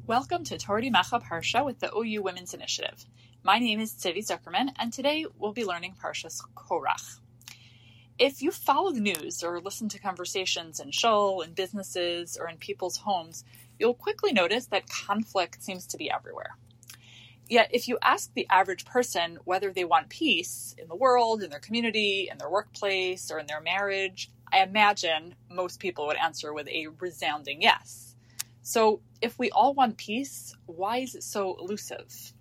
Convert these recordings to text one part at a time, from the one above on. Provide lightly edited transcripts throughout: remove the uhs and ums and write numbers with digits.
Welcome to Torah Macha Parsha with the OU Women's Initiative. My name is Tzivi Zuckerman, and today we'll be learning Parshas Korach. If you follow the news or listen to conversations in shul, in businesses, or in people's homes, you'll quickly notice that conflict seems to be everywhere. Yet, if you ask the average person whether they want peace in the world, in their community, in their workplace, or in their marriage, I imagine most people would answer with a resounding yes. So, if we all want peace, why is it so elusive?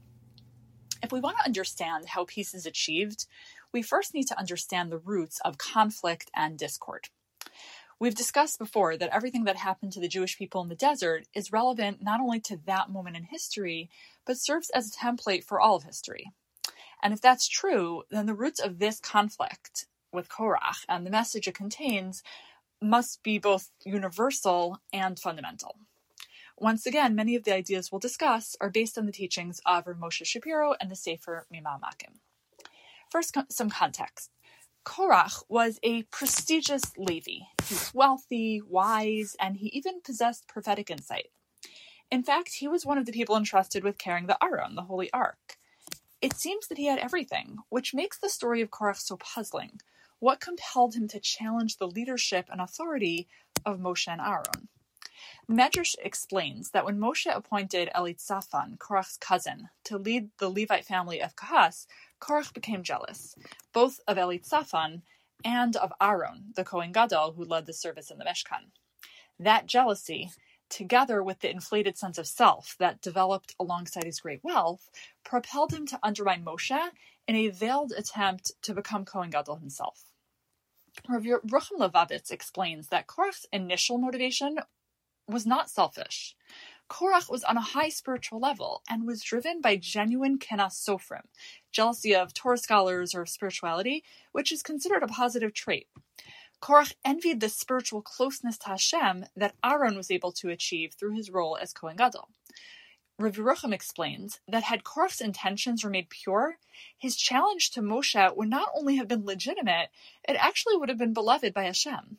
If we want to understand how peace is achieved, we first need to understand the roots of conflict and discord. We've discussed before that everything that happened to the Jewish people in the desert is relevant not only to that moment in history, but serves as a template for all of history. And if that's true, then the roots of this conflict with Korach and the message it contains must be both universal and fundamental. Once again, many of the ideas we'll discuss are based on the teachings of Rav Moshe Shapiro and the Sefer Mimah Makim. First, some context. Korach was a prestigious Levi. He was wealthy, wise, and he even possessed prophetic insight. In fact, he was one of the people entrusted with carrying the Aron, the Holy Ark. It seems that he had everything, which makes the story of Korach so puzzling. What compelled him to challenge the leadership and authority of Moshe and Aaron? Medrash explains that when Moshe appointed Elitzaphan, Korach's cousin, to lead the Levite family of Kahas, Korach became jealous, both of Elitzaphan and of Aaron, the Kohen Gadol who led the service in the Mishkan. That jealousy, together with the inflated sense of self that developed alongside his great wealth, propelled him to undermine Moshe in a veiled attempt to become Kohen Gadol himself. Rav Yerucham Levavitz explains that Korach's initial motivation was not selfish. Korach was on a high spiritual level and was driven by genuine kenas sofrim, jealousy of Torah scholars or of spirituality, which is considered a positive trait. Korach envied the spiritual closeness to Hashem that Aaron was able to achieve through his role as Kohen Gadol. Rav Yerucham explains that had Korach's intentions remained pure, his challenge to Moshe would not only have been legitimate, it actually would have been beloved by Hashem.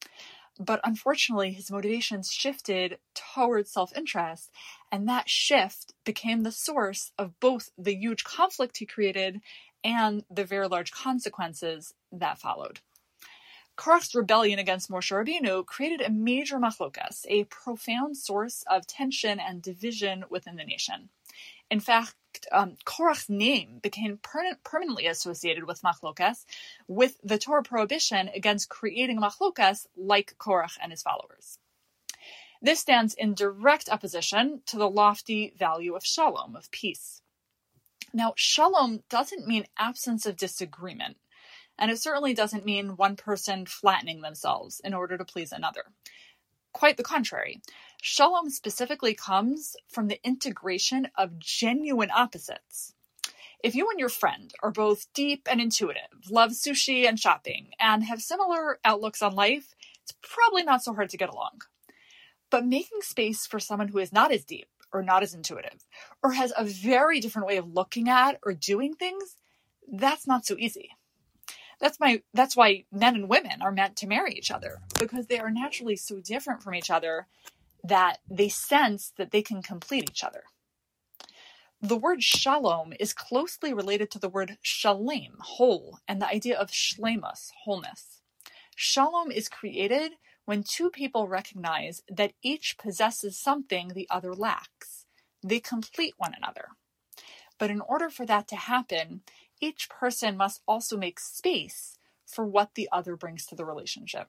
But unfortunately, his motivations shifted towards self-interest, and that shift became the source of both the huge conflict he created and the very large consequences that followed. Korach's rebellion against Moshe Rabbeinu created a major machlokas, a profound source of tension and division within the nation. In fact, Korach's name became permanently associated with machlokas, with the Torah prohibition against creating machlokas like Korach and his followers. This stands in direct opposition to the lofty value of shalom, of peace. Now, shalom doesn't mean absence of disagreement, and it certainly doesn't mean one person flattening themselves in order to please another. Quite the contrary. Shalom specifically comes from the integration of genuine opposites. If you and your friend are both deep and intuitive, love sushi and shopping, and have similar outlooks on life, it's probably not so hard to get along. But making space for someone who is not as deep or not as intuitive, or has a very different way of looking at or doing things, that's not so easy. That's why men and women are meant to marry each other, because they are naturally so different from each other that they sense that they can complete each other. The word shalom is closely related to the word shalem, whole, and the idea of shlemus, wholeness. Shalom is created when two people recognize that each possesses something the other lacks. They complete one another. But in order for that to happen, each person must also make space for what the other brings to the relationship.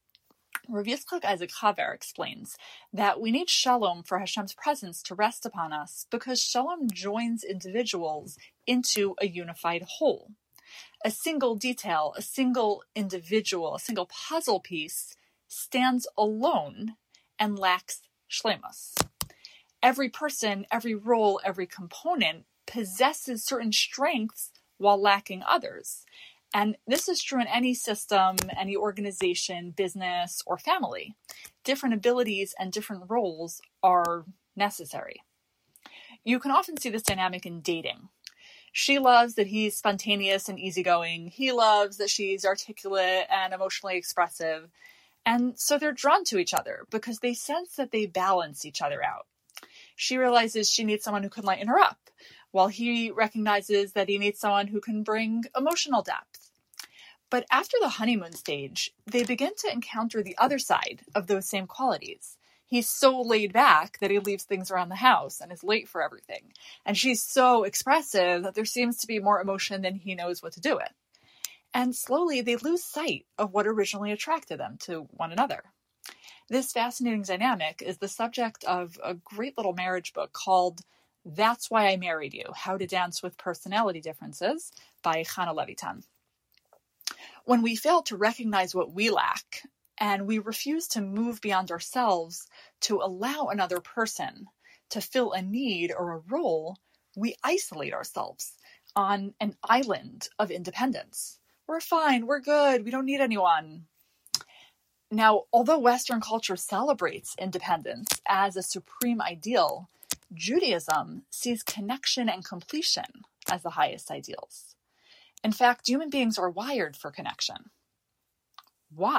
Rav Yitzchak Isaac Haver explains that we need shalom for Hashem's presence to rest upon us because shalom joins individuals into a unified whole. A single detail, a single individual, a single puzzle piece stands alone and lacks shlemus. Every person, every role, every component possesses certain strengths while lacking others. And this is true in any system, any organization, business, or family. Different abilities and different roles are necessary. You can often see this dynamic in dating. She loves that he's spontaneous and easygoing. He loves that she's articulate and emotionally expressive. And so they're drawn to each other because they sense that they balance each other out. She realizes she needs someone who can lighten her up, while he recognizes that he needs someone who can bring emotional depth. But after the honeymoon stage, they begin to encounter the other side of those same qualities. He's so laid back that he leaves things around the house and is late for everything. And she's so expressive that there seems to be more emotion than he knows what to do with. And slowly they lose sight of what originally attracted them to one another. This fascinating dynamic is the subject of a great little marriage book called That's Why I Married You, How to Dance with Personality Differences by Chana Levitan. When we fail to recognize what we lack, and we refuse to move beyond ourselves to allow another person to fill a need or a role, we isolate ourselves on an island of independence. We're fine, we're good, we don't need anyone. Now, although Western culture celebrates independence as a supreme ideal, Judaism sees connection and completion as the highest ideals. In fact, human beings are wired for connection. Why?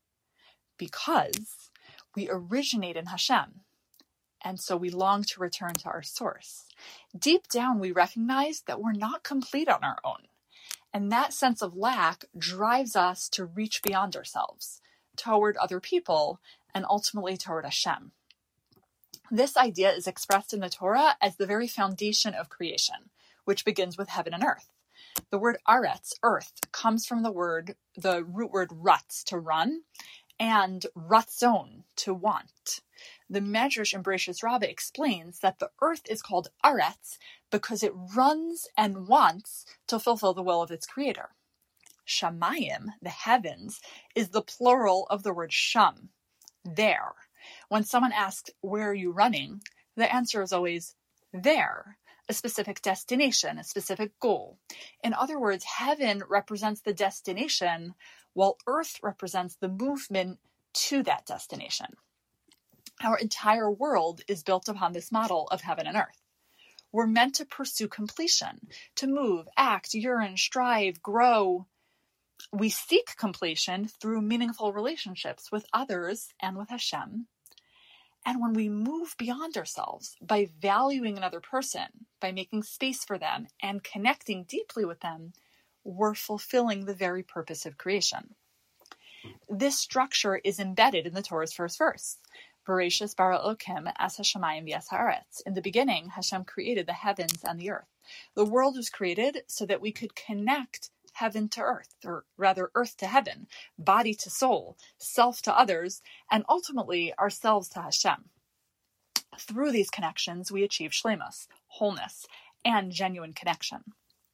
Because we originate in Hashem, and so we long to return to our source. Deep down, we recognize that we're not complete on our own, and that sense of lack drives us to reach beyond ourselves, toward other people, and ultimately toward Hashem. This idea is expressed in the Torah as the very foundation of creation, which begins with heaven and earth. The word aretz, earth, comes from the root word rutz, to run, and ratzon, to want. The Medrash in Bereshis Rabbah explains that the earth is called aretz because it runs and wants to fulfill the will of its creator. Shamayim, the heavens, is the plural of the word sham, there. When someone asks, where are you running? The answer is always there, a specific destination, a specific goal. In other words, heaven represents the destination, while earth represents the movement to that destination. Our entire world is built upon this model of heaven and earth. We're meant to pursue completion, to move, act, yearn, strive, grow. We seek completion through meaningful relationships with others and with Hashem. And when we move beyond ourselves by valuing another person, by making space for them and connecting deeply with them, we're fulfilling the very purpose of creation. This structure is embedded in the Torah's first verse. Bereshis bara Elokim es hashamayim v'es haaretz. In the beginning, Hashem created the heavens and the earth. The world was created so that we could connect heaven to earth, or rather earth to heaven, body to soul, self to others, and ultimately ourselves to Hashem. Through these connections, we achieve shleimus, wholeness, and genuine connection.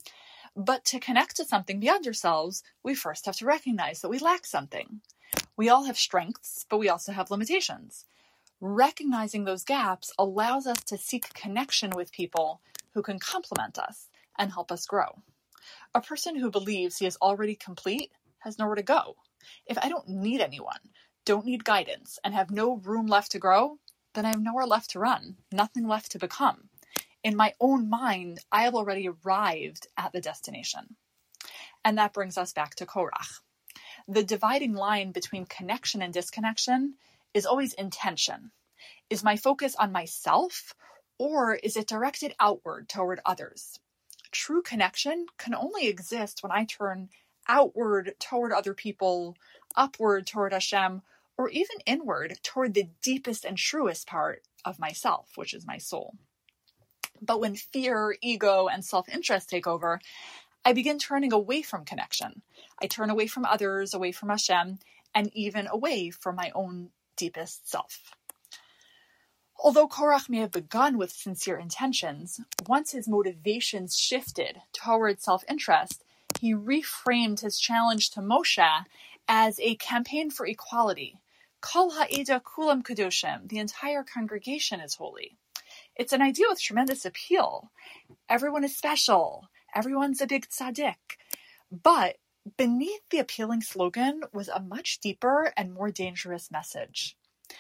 But to connect to something beyond ourselves, we first have to recognize that we lack something. We all have strengths, but we also have limitations. Recognizing those gaps allows us to seek connection with people who can complement us and help us grow. A person who believes he is already complete has nowhere to go. If I don't need anyone, don't need guidance, and have no room left to grow, then I have nowhere left to run, nothing left to become. In my own mind, I have already arrived at the destination. And that brings us back to Korach. The dividing line between connection and disconnection is always intention. Is my focus on myself, or is it directed outward toward others? True connection can only exist when I turn outward toward other people, upward toward Hashem, or even inward toward the deepest and truest part of myself, which is my soul. But when fear, ego, and self-interest take over, I begin turning away from connection. I turn away from others, away from Hashem, and even away from my own deepest self. Although Korach may have begun with sincere intentions, once his motivations shifted toward self-interest, he reframed his challenge to Moshe as a campaign for equality. Kol ha'eda kulam kedoshim, the entire congregation is holy. It's an idea with tremendous appeal. Everyone is special. Everyone's a big tzaddik. But beneath the appealing slogan was a much deeper and more dangerous message.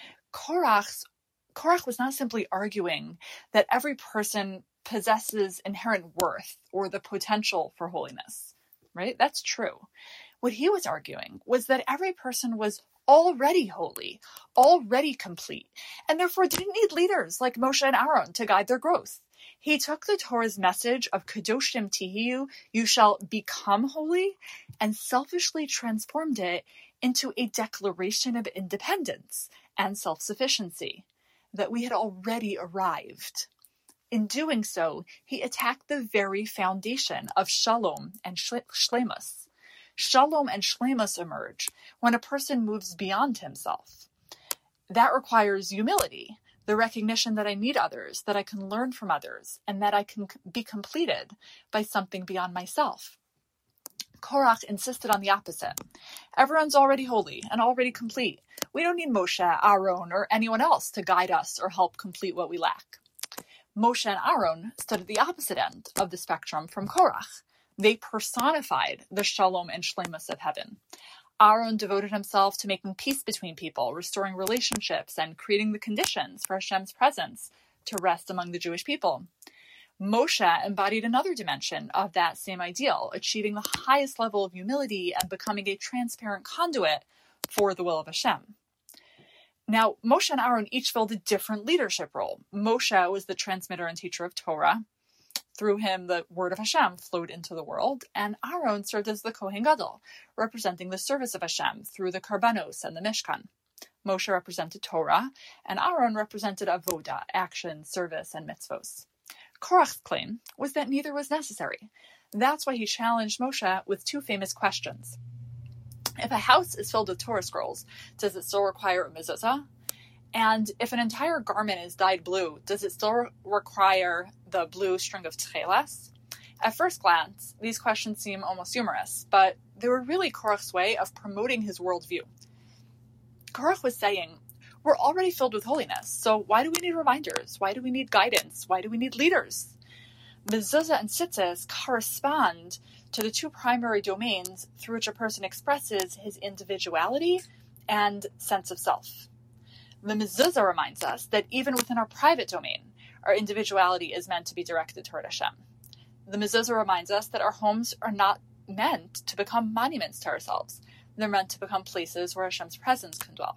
Korach was not simply arguing that every person possesses inherent worth or the potential for holiness, right? That's true. What he was arguing was that every person was already holy, already complete, and therefore didn't need leaders like Moshe and Aaron to guide their growth. He took the Torah's message of Kedoshim Tihiyu, you shall become holy, and selfishly transformed it into a declaration of independence and self-sufficiency, that we had already arrived. In doing so, he attacked the very foundation of shalom and shlemus. Shalom and shlemus emerge when a person moves beyond himself. That requires humility, the recognition that I need others, that I can learn from others, and that I can be completed by something beyond myself. Korach insisted on the opposite. Everyone's already holy and already complete. We don't need Moshe, Aaron, or anyone else to guide us or help complete what we lack. Moshe and Aaron stood at the opposite end of the spectrum from Korach. They personified the shalom and shlemus of heaven. Aaron devoted himself to making peace between people, restoring relationships, and creating the conditions for Hashem's presence to rest among the Jewish people. Moshe embodied another dimension of that same ideal, achieving the highest level of humility and becoming a transparent conduit for the will of Hashem. Now, Moshe and Aaron each filled a different leadership role. Moshe was the transmitter and teacher of Torah. Through him, the word of Hashem flowed into the world, and Aaron served as the Kohen Gadol, representing the service of Hashem through the Karbanos and the Mishkan. Moshe represented Torah, and Aaron represented Avodah, action, service, and mitzvos. Korach's claim was that neither was necessary. That's why he challenged Moshe with two famous questions. If a house is filled with Torah scrolls, does it still require a mezuzah? And if an entire garment is dyed blue, does it still require the blue string of tchelas? At first glance, these questions seem almost humorous, but they were really Korach's way of promoting his worldview. Korach was saying, we're already filled with holiness, so why do we need reminders? Why do we need guidance? Why do we need leaders? Mezuzah and tzitzis correspond to the two primary domains through which a person expresses his individuality and sense of self. The mezuzah reminds us that even within our private domain, our individuality is meant to be directed toward Hashem. The mezuzah reminds us that our homes are not meant to become monuments to ourselves. They're meant to become places where Hashem's presence can dwell.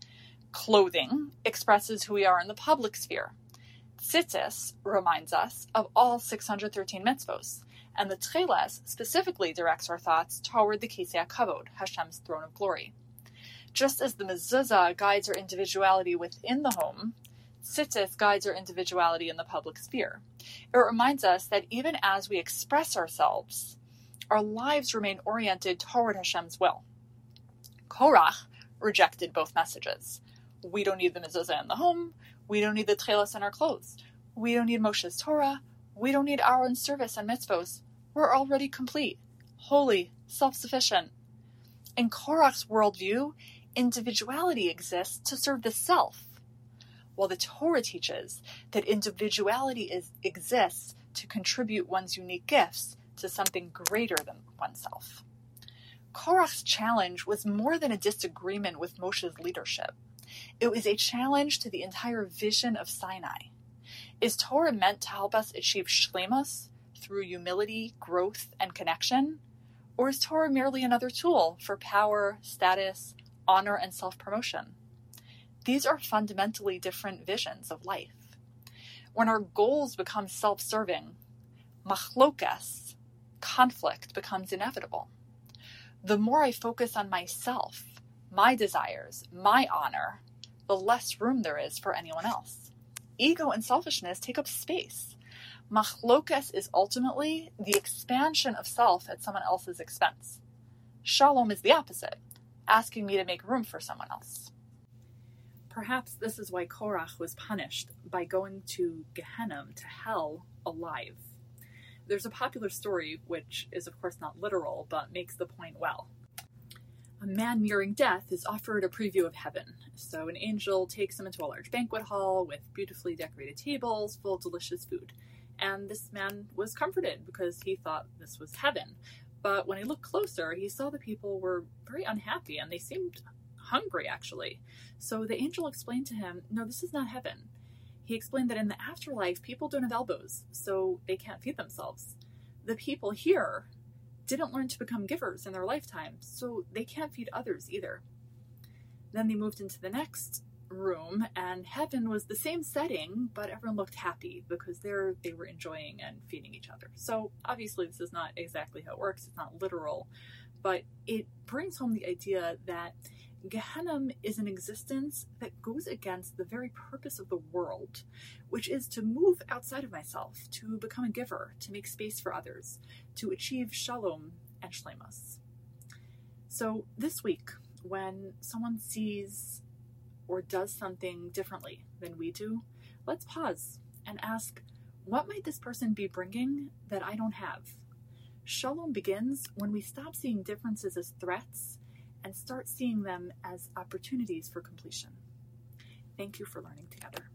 Clothing expresses who we are in the public sphere. Tzitzis reminds us of all 613 mitzvos, and the tcheles specifically directs our thoughts toward the Kisei HaKavod, Hashem's throne of glory. Just as the mezuzah guides our individuality within the home, tzitzis guides our individuality in the public sphere. It reminds us that even as we express ourselves, our lives remain oriented toward Hashem's will. Korach rejected both messages. We don't need the mezuzah in the home. We don't need the tcheles in our clothes. We don't need Moshe's Torah. We don't need Aaron's service and mitzvos. We're already complete, holy, self-sufficient. In Korach's worldview, individuality exists to serve the self, while the Torah teaches that individuality exists to contribute one's unique gifts to something greater than oneself. Korach's challenge was more than a disagreement with Moshe's leadership. It was a challenge to the entire vision of Sinai. Is Torah meant to help us achieve shlemus through humility, growth, and connection? Or is Torah merely another tool for power, status, honor, and self-promotion? These are fundamentally different visions of life. When our goals become self-serving, machlokas, conflict, becomes inevitable. The more I focus on myself, my desires, my honor, the less room there is for anyone else. Ego and selfishness take up space. Machlokas is ultimately the expansion of self at someone else's expense. Shalom is the opposite, asking me to make room for someone else. Perhaps this is why Korach was punished by going to Gehenna, to hell, alive. There's a popular story, which is of course not literal, but makes the point well. A man nearing death is offered a preview of heaven. So an angel takes him into a large banquet hall with beautifully decorated tables full of delicious food. And this man was comforted because he thought this was heaven. But when he looked closer, he saw the people were very unhappy and they seemed hungry, actually. So the angel explained to him, no, this is not heaven. He explained that in the afterlife, people don't have elbows, so they can't feed themselves. The people here didn't learn to become givers in their lifetime, so they can't feed others either. Then they moved into the next room, and heaven was the same setting, but everyone looked happy because they were enjoying and feeding each other. So obviously this is not exactly how it works. It's not literal, but it brings home the idea that Gehenna is an existence that goes against the very purpose of the world, which is to move outside of myself, to become a giver, to make space for others, to achieve shalom and shlemus. So this week, when someone sees or does something differently than we do, let's pause and ask, what might this person be bringing that I don't have? Shalom begins when we stop seeing differences as threats and start seeing them as opportunities for completion. Thank you for learning together.